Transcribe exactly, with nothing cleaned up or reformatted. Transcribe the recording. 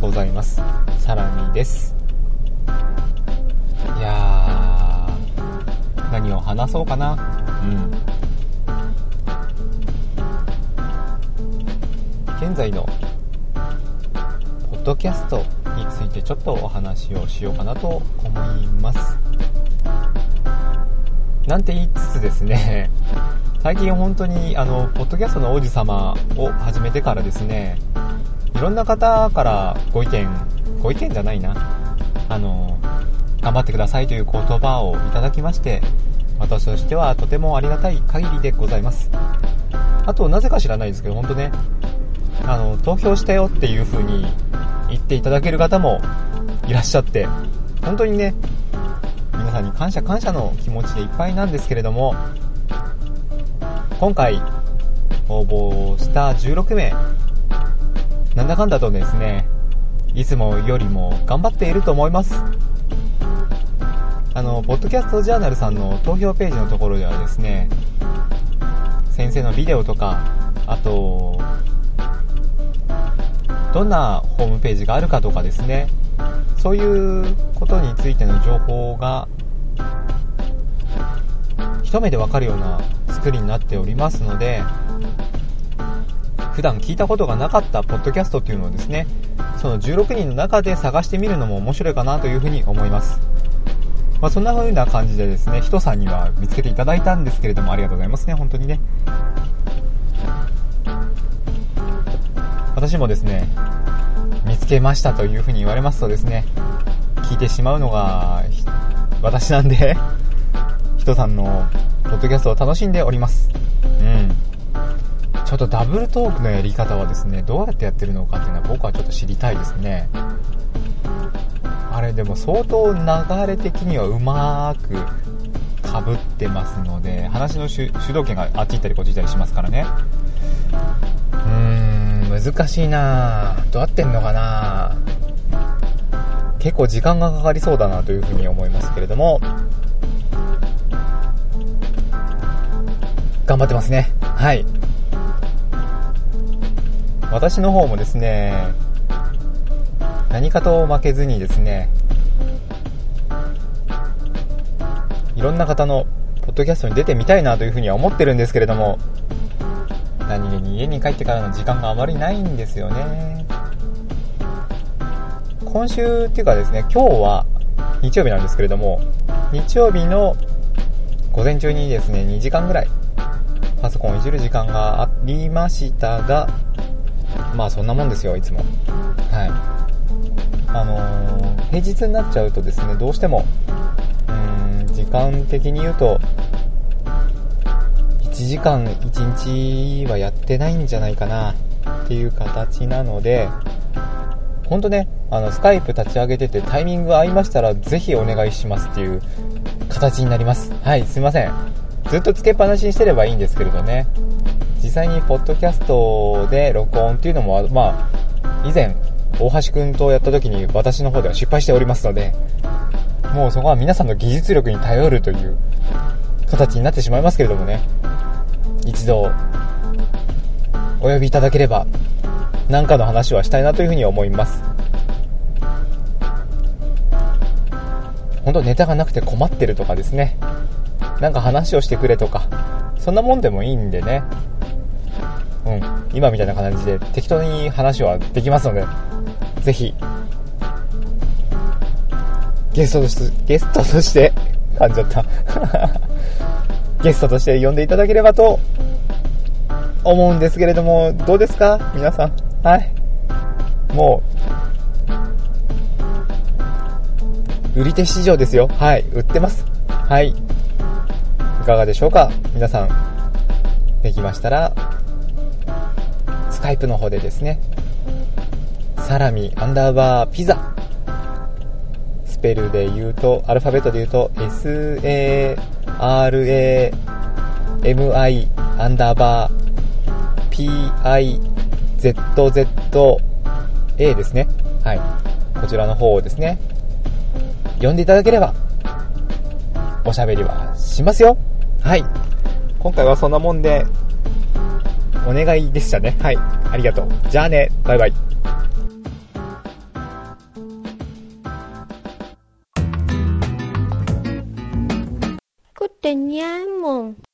ございます。サラミです。いやー、何を話そうかな。うん。現在のポッドキャストについてちょっとお話をしようかなと思います。なんて言いつつですね、最近本当にあのポッドキャストの王子様を始めてからですね、いろんな方からご意見ご意見じゃないなあの頑張ってくださいという言葉をいただきまして、私としてはとてもありがたい限りでございます。あとなぜか知らないですけど、本当ね、あの投票したよっていう風に言っていただける方もいらっしゃって、本当にね、皆さんに感謝感謝の気持ちでいっぱいなんですけれども、今回応募したじゅうろくめい、なんだかんだとですね、いつもよりも頑張っていると思います。あのポッドキャストジャーナルさんの投票ページのところではですね、先生のビデオとか、あとどんなホームページがあるかとかですね、そういうことについての情報が一目でわかるような作りになっておりますので、普段聞いたことがなかったポッドキャストっていうのをですね、そのじゅうろくにんの中で探してみるのも面白いかなというふうに思います。まあ、そんな風な感じでですね、人さんには見つけていただいたんですけれども、ありがとうございますね、本当にね。私もですね、見つけましたというふうに言われますとですね、聞いてしまうのが私なんで人さんのポッドキャストを楽しんでおります。うん。ちょっとダブルトークのやり方はですね、どうやってやってるのかっていうのは僕はちょっと知りたいですね。あれでも相当流れ的にはうまーく被ってますので、話の主導権があっち行ったりこっち行ったりしますからね。うーん、難しいなぁ。どうやってんのかなぁ。結構時間がかかりそうだなというふうに思いますけれども、頑張ってますね。はい。私の方もですね、何かと負けずにですね、いろんな方のポッドキャストに出てみたいなというふうには思ってるんですけれども、何気に家に帰ってからの時間があまりないんですよね。今週っていうかですね、今日は日曜日なんですけれども、日曜日の午前中にですね、にじかんぐらいパソコンをいじる時間がありましたが、まあそんなもんですよ、いつも。はい。あのー、平日になっちゃうとですね、どうしてもうーん時間的に言うといちじかんいちにちはやってないんじゃないかなっていう形なので、ほんとね、あのスカイプ立ち上げててタイミングが合いましたらぜひお願いしますっていう形になります。はい、すいません。ずっとつけっぱなしにしてればいいんですけれどね、実際にポッドキャストで録音っていうのも、まあ以前大橋くんとやった時に私の方では失敗しておりますので、もうそこは皆さんの技術力に頼るという形になってしまいますけれどもね、一度お呼びいただければ何かの話はしたいなというふうに思います。本当ネタがなくて困ってるとかですね、なんか話をしてくれとか、そんなもんでもいいんでね、うん、今みたいな感じで適当に話はできますので、ぜひゲストとしてゲストとして噛んじゃったゲストとして呼んでいただければと思うんですけれども、どうですか皆さん。はい、もう売り手市場ですよ。はい、売ってます。はい、いかがでしょうか皆さん。できましたらスカイプの方でですね、サラミアンダーバーピザ、スペルで言うとアルファベットで言うと エス エー アール エー エム アイ アンダーバー ピー アイ ゼット ゼット エー ですね。はい、こちらの方をですね呼んでいただければおしゃべりはしますよ。はい、今回はそんなもんでお願いでしたね。はい、ありがとう。じゃあね、バイバイ。 Teníamos